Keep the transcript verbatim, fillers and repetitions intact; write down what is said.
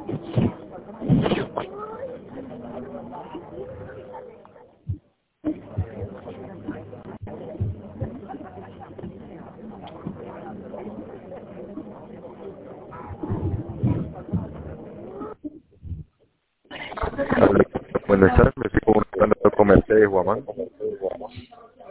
Buenas tardes, me estoy comunicando con Mercedes Guamán.